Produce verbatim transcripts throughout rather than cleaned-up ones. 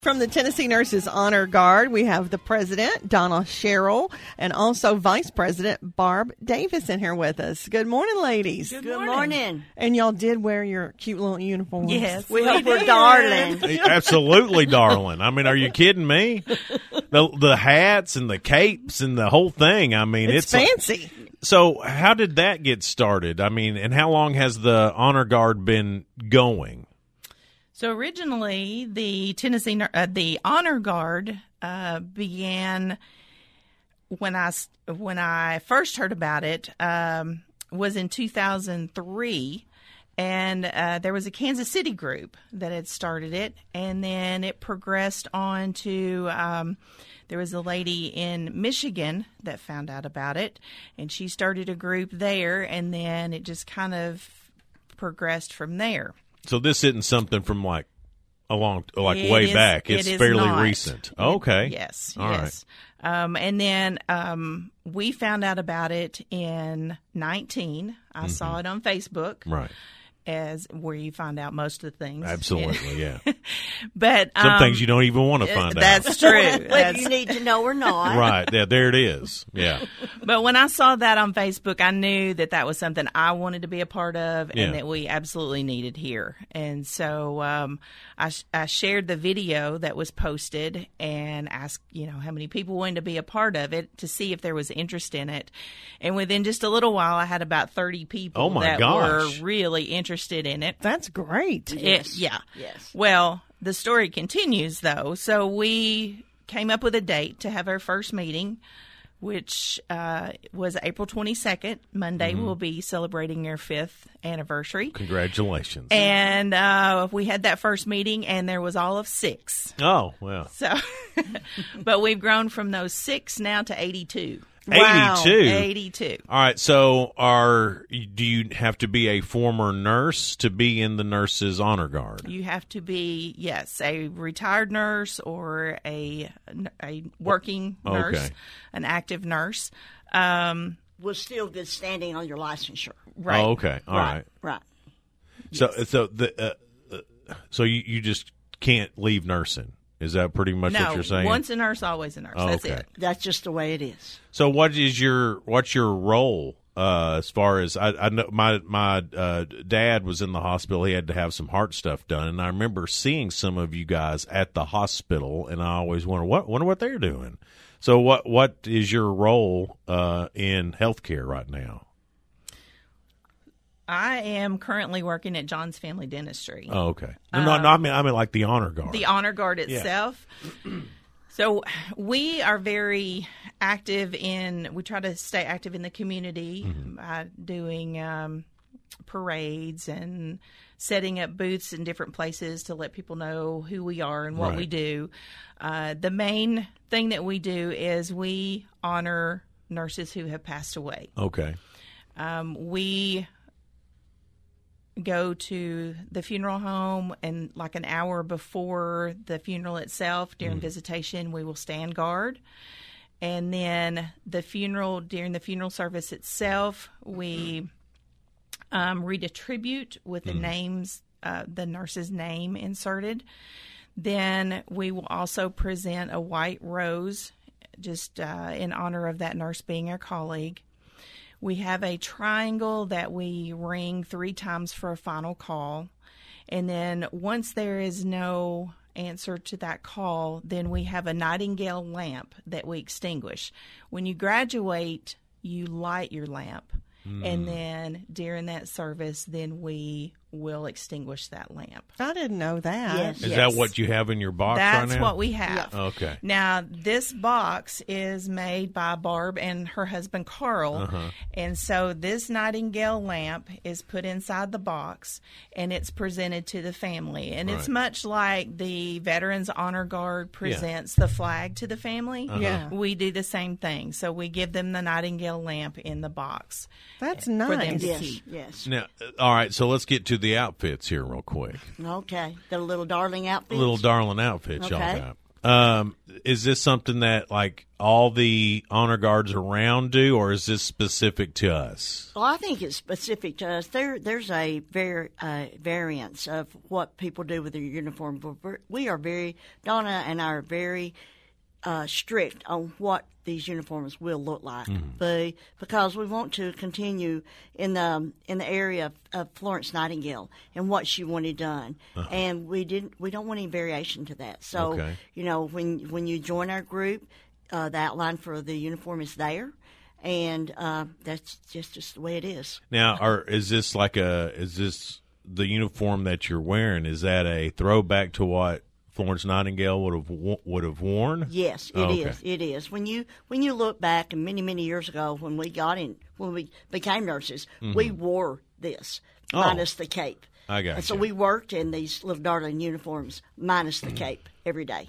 From the Tennessee Nurses Honor Guard, we have the president, Donna Sherrill, and also Vice President Barb Davis in here with us. Good morning, ladies. Good, Good morning. morning. And y'all did wear your cute little uniforms. Yes, we, we hope we're darling. Absolutely darling. I mean, are you kidding me? The the hats and the capes and the whole thing. I mean, it's, it's fancy. A, so how did that get started? I mean, and how long has the Honor Guard been going? So originally, the Tennessee uh, the Honor Guard uh, began when I when I first heard about it um, was in two thousand three, and uh, there was a Kansas City group that had started it, and then it progressed on to um, there was a lady in Michigan that found out about it, and she started a group there, and then it just kind of progressed from there. So this isn't something from like a long, like it way is, back. It's it fairly not. recent. Okay. It, yes. All yes. Right. Um, and then um, we found out about it in nineteen. I mm-hmm. saw it on Facebook. Right. As where you find out most of the things. Absolutely, yeah. But some um, things you don't even want to find that's out. True. Whether that's you need to know or not. Right. Yeah, there it is. Yeah. But when I saw that on Facebook, I knew that that was something I wanted to be a part of and yeah. that we absolutely needed here. And so um, I, sh- I shared the video that was posted and asked, you know, how many people wanted to be a part of it to see if there was interest in it. And within just a little while, I had about thirty people oh my that gosh. were really interested in it. That's great. It, yeah. Yes. Well, the story continues, though. So we came up with a date to have our first meeting, which uh, was April twenty-second. Monday, mm-hmm. we'll be celebrating our fifth anniversary. Congratulations. And uh, we had that first meeting, and there was all of six. Oh, well. So, but we've grown from those six now to eighty-two. Wow. eighty-two. eighty-two. All right. So, are do you have to be a former nurse to be in the Nurses Honor Guard? You have to be, yes, a retired nurse or a a working nurse, okay. an active nurse. Um, Will still good standing on your licensure. right. Oh, okay. All right. Right. right. So, Yes. so the uh, uh, so you, you just can't leave nursing. Is that pretty much no, what you're saying? once a nurse, always a nurse. Oh, That's okay. it. That's just the way it is. So, what is your what's your role uh, as far as I, I know? My my uh, dad was in the hospital. He had to have some heart stuff done, and I remember seeing some of you guys at the hospital, and I always wonder what wonder what they're doing. So, what what is your role uh, in healthcare right now? I am currently working at John's Family Dentistry. Oh, okay. No, no, no, I mean I mean like the Honor Guard. The Honor Guard itself. Yeah. So we are very active in, we try to stay active in the community mm-hmm. by doing um, parades and setting up booths in different places to let people know who we are and what right. we do. Uh, the main thing that we do is we honor nurses who have passed away. Okay. Um, we go to the funeral home, and like an hour before the funeral itself, during mm. visitation, we will stand guard. And then the funeral, during the funeral service itself, we um, read a tribute with the mm. names, uh, the nurse's name inserted. Then we will also present a white rose, just uh, in honor of that nurse being our colleague. We have a triangle that we ring three times for a final call. And then once there is no answer to that call, then we have a nightingale lamp that we extinguish. When you graduate, you light your lamp. Mm. And then during that service, then we will extinguish that lamp. I didn't know that. Yes. Is Yes. that what you have in your box That's right now? what we have. Yeah. Okay. Now, this box is made by Barb and her husband, Carl. Uh-huh. And so this nightingale lamp is put inside the box, and it's presented to the family. And it's Right. much like the Veterans Honor Guard presents the flag to the family. Uh-huh. Yeah. We do the same thing. So we give them the nightingale lamp in the box. That's for them nice. to Yes. keep. Yes. Now, uh, all right. So let's get to the outfits here real quick. Okay. The little darling outfits. Little darling outfits y'all Okay. got. Um, is this something that like all the honor guards around do, or is this specific to us? Well, I think it's specific to us. There, there's a var, uh, variance of what people do with their uniform. But we're, we are very, Donna and I are very uh, strict on what these uniforms will look like, Mm-hmm. but because we want to continue in the in the area of, of Florence Nightingale and what she wanted done, Uh-huh. and we didn't we don't want any variation to that. So Okay. you know, when when you join our group, uh, the outline for the uniform is there, and uh, that's just just the way it is. Now, are is this like a is this the uniform that you're wearing? Is that a throwback to what Florence Nightingale would have wo- would have worn? Yes, it Oh, is. okay. It is. When you when you look back, and many many years ago, when we got in, when we became nurses, we wore this Oh. minus the cape. I got And so you. we worked in these little darling uniforms minus the cape every day.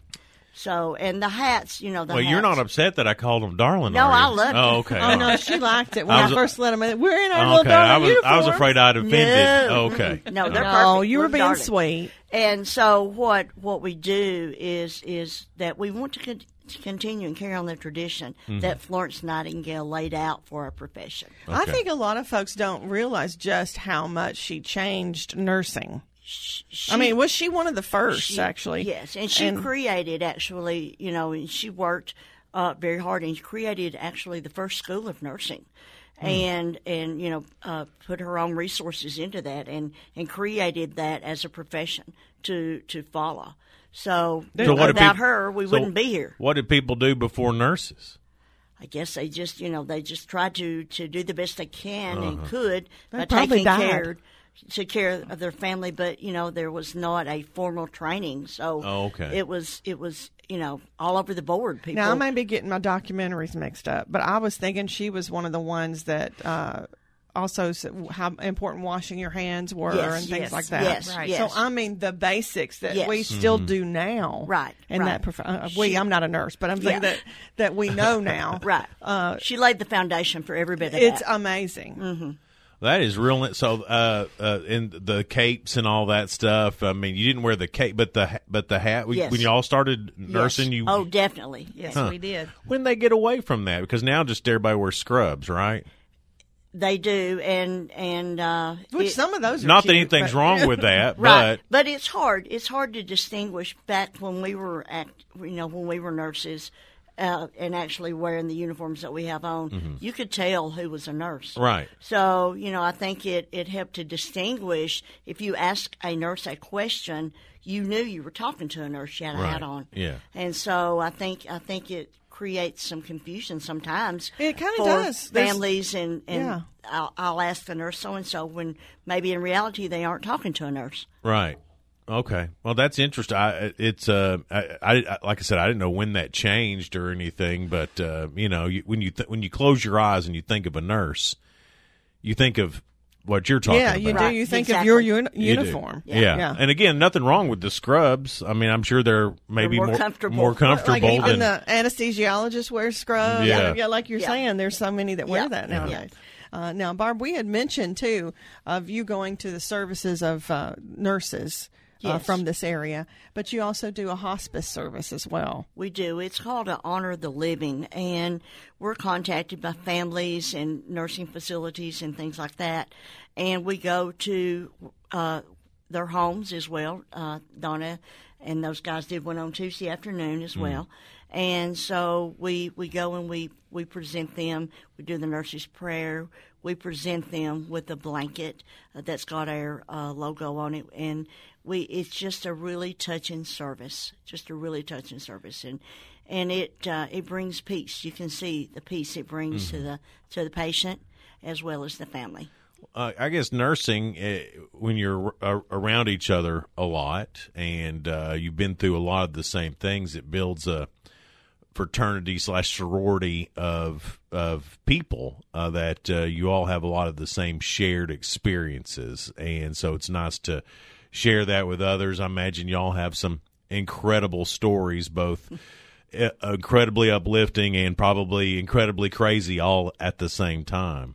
So and the hats, you know, the Well, hats. you're not upset that I called them darling. No, are I you? loved Oh, it. okay. Oh no, she liked it when I I, was- first let them in. We're in our Okay, little darling I was I was uniforms. afraid I'd offended. No. Okay. No, they're No, perfect. you were Little being darling. sweet. And so what what we do is is that we want to, con- to continue and carry on the tradition Mm-hmm. that Florence Nightingale laid out for our profession. I Okay. think a lot of folks don't realize just how much she changed nursing. She, I mean, was she one of the first, she- actually? Yes, and she And- created actually, you know, and she worked uh, very hard and created actually the first school of nursing. Hmm. And and you know uh, put her own resources into that and, and created that as a profession to to follow. So, So what did without peop- her, we so wouldn't be here. What did people do before nurses? I guess they just, you know, they just tried to, to do the best they can Uh-huh. and could They by probably taking died. care to care of their family. But you know, there was not a formal training, so Oh, okay. it was it was you know all over the board. People. Now, I may be getting my documentaries mixed up, but I was thinking she was one of the ones that uh, also s- how important washing your hands were Yes, and things yes, like that. yes, Right. yes. So, I mean, the basics that Yes. we still Mm-hmm. do now. Right, In right. that, prof- uh, we, I'm not a nurse, but I'm saying Yeah. that, that we know now. right. Uh, she laid the foundation for every bit of it's that. amazing. Mm-hmm. That is real. So, uh, uh, in the capes and all that stuff. I mean, you didn't wear the cape, but the but the hat. Yes. When you all started nursing, Yes. you Oh, definitely. Yes, Huh. we did. when they get away from that, because now just everybody wears scrubs, right? They do, and and uh, Which it- some of those are Not that cute, anything's but- wrong with that, Right, but but it's hard. It's hard to distinguish back when we were at, you know, when we were nurses, uh, and actually wearing the uniforms that we have on. You could tell who was a nurse. right. So you know, I think it it helped to distinguish. If you ask a nurse a question, you knew you were talking to a nurse. She had a Right. hat on. Yeah. And so I think I think it creates some confusion sometimes. It kinda for does. There's- families and and Yeah. I'll, I'll ask the nurse so and so when maybe in reality they aren't talking to a nurse. Right. Okay. Well, that's interesting. I, it's uh, I, I, like I said, I didn't know when that changed or anything, but uh, you know, you, when you th- when you close your eyes and you think of a nurse, you think of what you're talking Yeah, about. you do. Right, You think exactly. of your uni- You do. uniform. Yeah. Yeah. And again, nothing wrong with the scrubs. I mean, I'm sure they're maybe more more comfortable. more Like comfortable even than the anesthesiologist wears scrubs. Yeah. yeah, like you're Yeah. saying, there's so many that wear Yeah. that Yeah. nowadays. Uh, now, Barb, we had mentioned too of you going to the services of uh, nurses uh, Yes. from this area, but you also do a hospice service as well. We do. It's called a Honor the Living, and we're contacted by families and nursing facilities and things like that, and we go to uh, their homes as well. Uh, Donna and those guys did one on Tuesday afternoon as well, and so we we go and we we present them. We do the nurse's prayer. We present them with a blanket uh, that's got our uh, logo on it, and we it's just a really touching service, just a really touching service, and and it uh, it brings peace. You can see the peace it brings to the to the patient as well as the family. uh, I guess nursing, uh, when you're uh, around each other a lot and uh, you've been through a lot of the same things, it builds a fraternity slash sorority of of people uh, that uh, you all have a lot of the same shared experiences, and so it's nice to share that with others. I imagine y'all have some incredible stories, both uh, incredibly uplifting and probably incredibly crazy, all at the same time.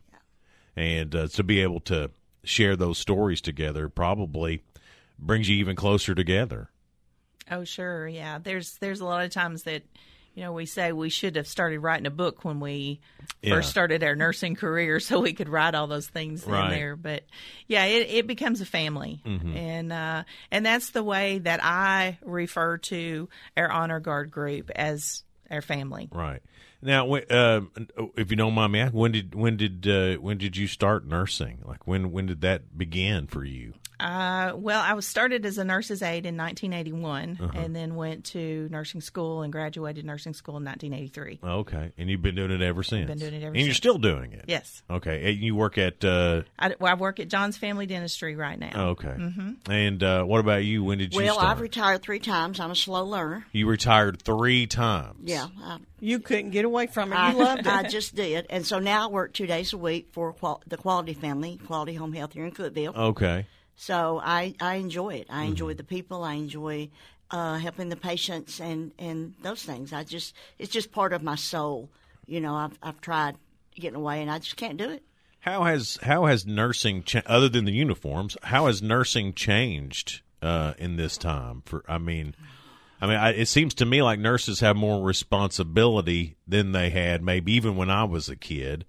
And uh, to be able to share those stories together probably brings you even closer together. Oh, sure. Yeah. There's there's a lot of times that, you know, we say we should have started writing a book when we Yeah. first started our nursing career so we could write all those things Right. in there. But yeah, it, it becomes a family. Mm-hmm. And uh, and that's the way that I refer to our Honor Guard group, as our family. Right. Now, wh- uh, if you don't mind me asking, when did when did uh, when did you start nursing? Like when when did that begin for you? Uh, well, I was started as a nurse's aide in nineteen eighty-one, Uh-huh. and then went to nursing school and graduated nursing school in nineteen eighty-three. Okay, and you've been doing it ever since. Been doing it ever and you're since. still doing it. Yes. Okay, and you work at. Uh, I, well, I work at John's Family Dentistry right now. okay. Mm-hmm. And uh, what about you? When did you Well, start? I've retired three times. I'm a slow learner. you retired three times. Yeah, I, You couldn't get away from it. I, You loved it. I just did. And so now I work two days a week for qual- the Quality Family, Quality Home Health here in Cookeville. Okay. So I, I enjoy it. I enjoy the people. I enjoy uh, helping the patients and, and those things. I just it's just part of my soul. You know, I've I've tried getting away, and I just can't do it. How has how has nursing cha- other than the uniforms? How has nursing changed uh, in this time? For I mean, I mean, I, it seems to me like nurses have more responsibility than they had maybe even when I was a kid.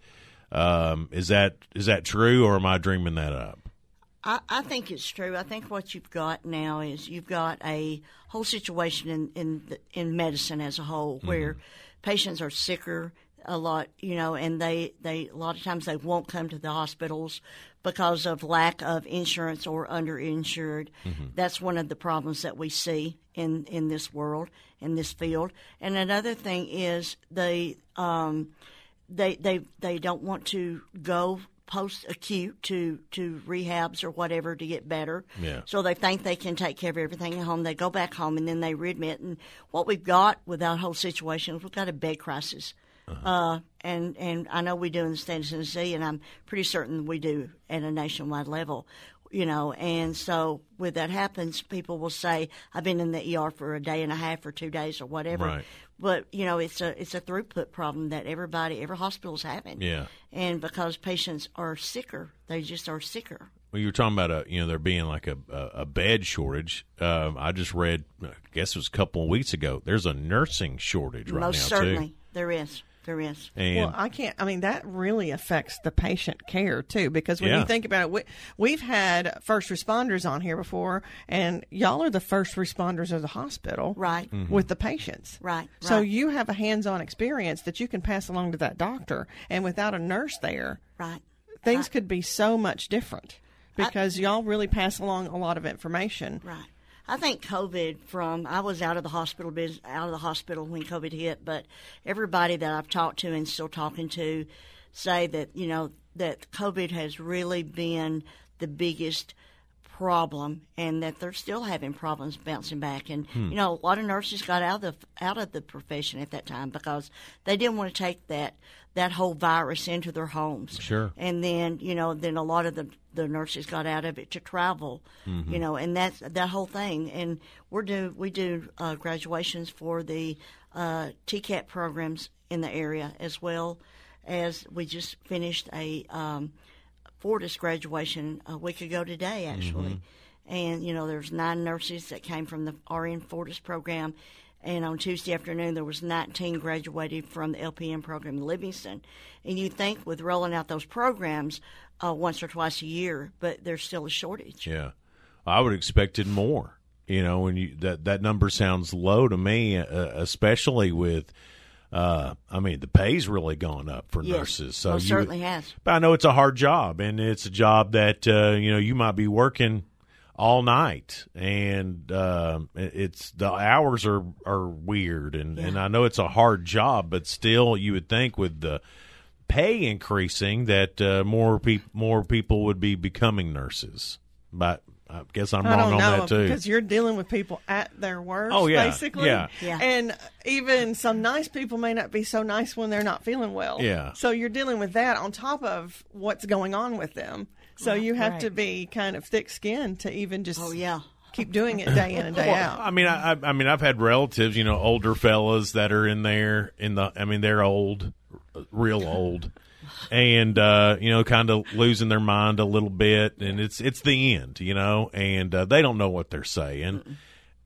Um, is that is that true, or am I dreaming that up? I, I think it's true. I think what you've got now is you've got a whole situation in in, the, in medicine as a whole where patients are sicker a lot, you know, and they, they a lot of times they won't come to the hospitals because of lack of insurance or underinsured. Mm-hmm. That's one of the problems that we see in, in this world, in this field. And another thing is they um, they they they don't want to go post-acute to, to rehabs or whatever to get better. Yeah. So they think they can take care of everything at home. They go back home and then they readmit. And what we've got with that whole situation is we've got a bed crisis. Uh-huh. Uh, and, and I know we do in the state of Tennessee, and I'm pretty certain we do at a nationwide level. You know, and so when that happens, people will say, I've been in the E R for a day and a half or two days or whatever. Right. But, you know, it's a it's a throughput problem that everybody, every hospital's having. Yeah. And because patients are sicker, they just are sicker. Well, you were talking about a you know there being like a a, a bed shortage. Um, I just read, I guess it was a couple of weeks ago. There's a nursing shortage right Most now certainly, too. there is. There is. And Well, I can't. I mean, that really affects the patient care too, because when Yeah. you think about it, we, we've had first responders on here before, and y'all are the first responders of the hospital, Right. Mm-hmm. with the patients, Right, So right. you have a hands-on experience that you can pass along to that doctor, and without a nurse there, Right. things Right. could be so much different because y'all really pass along a lot of information. Right. I think COVID from I was out of the hospital biz, out of the hospital when COVID hit, but everybody that I've talked to and still talking to say that, you know, that COVID has really been the biggest problem, and that they're still having problems bouncing back. And you know, a lot of nurses got out of the out of the profession at that time because they didn't want to take that that whole virus into their homes. Sure. And then, you know, then a lot of the, the nurses got out of it to travel, Mm-hmm. you know, and that's that whole thing. And we're do we do uh, graduations for the uh, T CAT programs in the area, as well as we just finished a um, Fortis graduation a week ago today, actually. Mm-hmm. And, you know, there's nine nurses that came from the R N Fortis program. And on Tuesday afternoon, there was nineteen graduated from the L P N program in Livingston. And you think with rolling out those programs uh, once or twice a year, but there's still a shortage. Yeah, I would have expected more. You know, when you that that number sounds low to me, uh, especially with. Uh, I mean, the pay's really gone up for Yes, nurses. So most you would- certainly has. But I know it's a hard job, and it's a job that uh, you know you might be working all night, and uh, it- it's the hours are are weird, and, Yeah. and I know it's a hard job, but still, you would think with the pay increasing that uh, more people more people would be becoming nurses. But I guess I'm I wrong don't on know that too. because you're dealing with people at their worst, Oh, yeah, basically. yeah. Yeah. And even some nice people may not be so nice when they're not feeling well. Yeah. So you're dealing with that on top of what's going on with them. So you have Right. to be kind of thick-skinned to even just Oh, yeah. keep doing it day in and day out. I mean, I, I I mean, I've had relatives, you know, older fellas that are in there in the. I mean, they're old, real old, and uh, you know, kind of losing their mind a little bit, and it's it's the end, you know, and uh, they don't know what they're saying,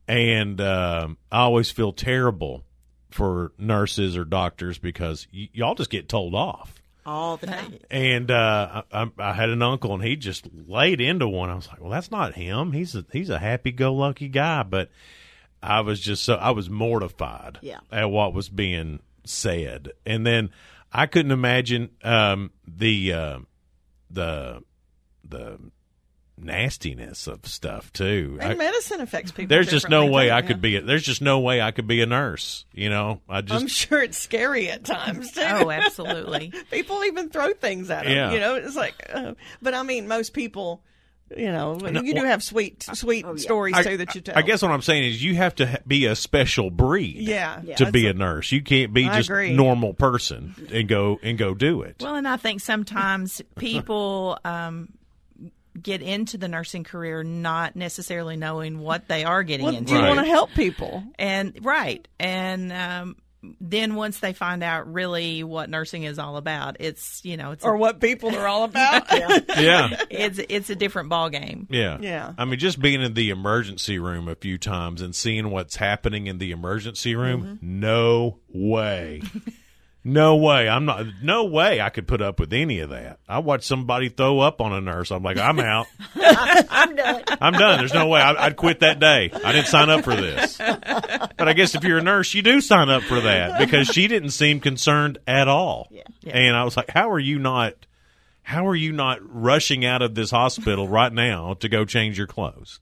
And um, I always feel terrible for nurses or doctors because y- y'all just get told off. All the time. And uh, I, I had an uncle, and he just laid into one. I was like, "Well, that's not him. He's a he's a happy-go-lucky guy." But I was just so I was mortified Yeah. at what was being said, and then I couldn't imagine um, the uh, the the nastiness of stuff too. And I, medicine affects people. there's just no differently, way too, I yeah. could be. A, there's just no way I could be a nurse. You know, I just I'm sure it's scary at times too. Oh, absolutely. People even throw things at them. Yeah. You know, it's like, uh, but I mean, most people, you know, No, you do well, have sweet, sweet yeah. stories I, too that you tell. I guess what I'm saying is you have to ha- be a special breed. yeah, Yeah. To that's be a- a nurse, you can't be I just agree. normal person and go and go do it. Well, and I think sometimes people um, get into the nursing career not necessarily knowing what they are getting Well, into. do you Right. want to help people? And right. And um, then once they find out really what nursing is all about, it's, you know, it's Or a, what people are all about? yeah, it's it's a different ball game. yeah, Yeah. I mean, just being in the emergency room a few times and seeing what's happening in the emergency room, Mm-hmm. no way. No way. I'm not. No way I could put up with any of that. I watched somebody throw up on a nurse. I'm like, I'm out. I'm done. I'm done. There's no way. I, I'd quit that day. I didn't sign up for this. But I guess if you're a nurse, you do sign up for that because she didn't seem concerned at all. Yeah. Yeah. And I was like, how are you not? How are you not rushing out of this hospital right now to go change your clothes?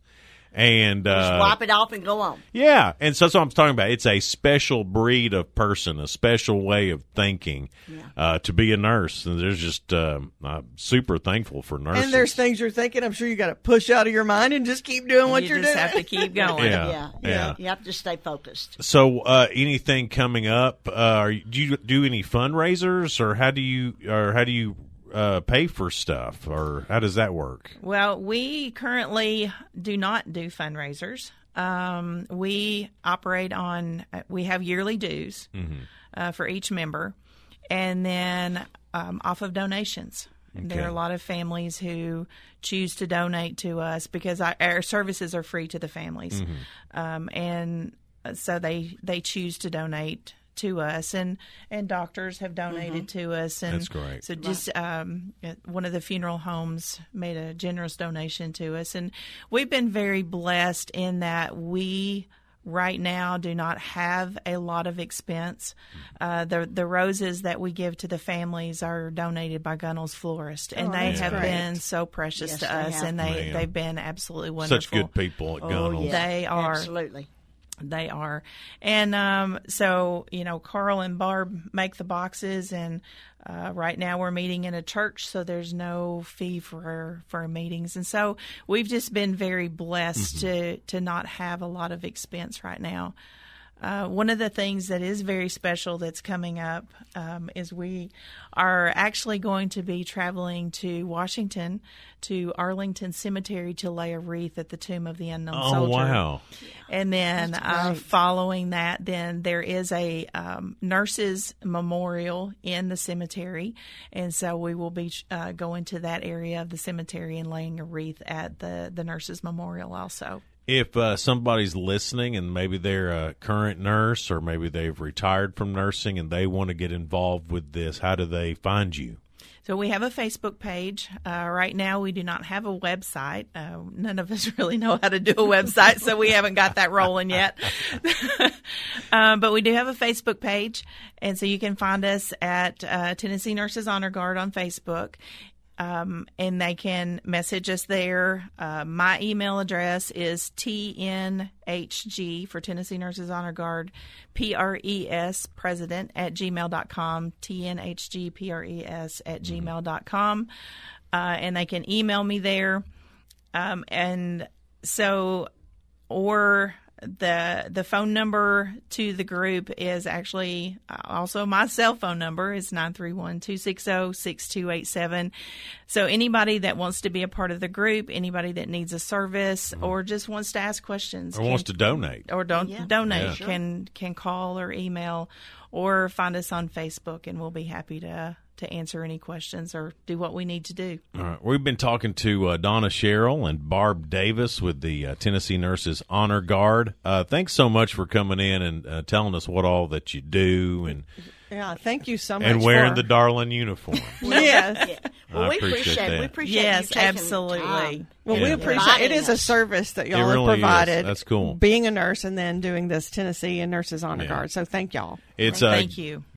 And Just uh, wipe it off and go on. yeah, and so that's what I'm talking about. It's a special breed of person, a special way of thinking uh, to be a nurse. And there's just um, I'm super thankful for nurses. And there's things you're thinking. I'm sure you got to push out of your mind and just keep doing what you you're just doing. have to keep going. Yeah. Yeah. yeah. You have to stay focused. So, uh, anything coming up? Uh, are you, do you do any fundraisers, or how do you, or how do you uh, pay for stuff, or how does that work? Well, we currently do not do fundraisers. Um, we operate on, we have yearly dues uh, for each member, and then um, off of donations. There Okay. are a lot of families who choose to donate to us because our, our services are free to the families. Um, and so they, they choose to donate to us, and, and doctors have donated to us. And That's great. So just um, one of the funeral homes made a generous donation to us, and we've been very blessed in that we right now do not have a lot of expense. Uh, the the roses that we give to the families are donated by Gunnell's Florist, and Oh, they that's have great. been so precious Yes, to they us, have. and they, Man. they've been absolutely wonderful. Such good people at Gunnell's. Oh, yeah. They are. Absolutely. They are. And um, so, you know, Carl and Barb make the boxes, and uh, right now we're meeting in a church, so there's no fee for our, for our meetings. And so we've just been very blessed to, to not have a lot of expense right now. Uh, one of the things that is very special that's coming up um, is we are actually going to be traveling to Washington, to Arlington Cemetery, to lay a wreath at the tomb of the unknown Oh soldier. wow! And then uh, following that, then there is a um, nurses memorial in the cemetery, and so we will be uh, going to that area of the cemetery and laying a wreath at the the nurses memorial also. If uh, somebody's listening and maybe they're a current nurse or maybe they've retired from nursing and they want to get involved with this, how do they find you? So we have a Facebook page. Uh, right now, we do not have a website. Uh, none of us really know how to do a website, so we haven't got that rolling yet. um, but we do have a Facebook page, and so you can find us at uh, Tennessee Nurses Honor Guard on Facebook. Um, and they can message us there. Uh, my email address is T N H G for Tennessee Nurses Honor Guard, P R E S president at gmail dot com, T N H G P R E S at gmail dot com. Uh, and they can email me there. Um, and so, or the the phone number to the group is actually also my cell phone number is nine three one, two six zero, six two eight seven. So anybody that wants to be a part of the group, anybody that needs a service or just wants to ask questions Or can- wants to donate? or don't Yeah. donate Yeah. can can call or email or find us on Facebook, and we'll be happy to to answer any questions or do what we need to do. All right. We've been talking to uh, Donna Sherrill and Barb Davis with the uh, Tennessee Nurses Honor Guard. Uh, thanks so much for coming in and uh, telling us what all that you do and Yeah, thank you so much. and wearing for, the Darlin uniform. Yes. Yeah. Well, I we appreciate appreciate, that. we appreciate Yes, you taking absolutely. time. Well, Yeah. we appreciate it. Inviting Is a us. service that y'all really have is. provided. That's cool. Being a nurse and then doing this Tennessee and Nurses Honor Yeah. Guard. So thank y'all. It's uh, Thank you.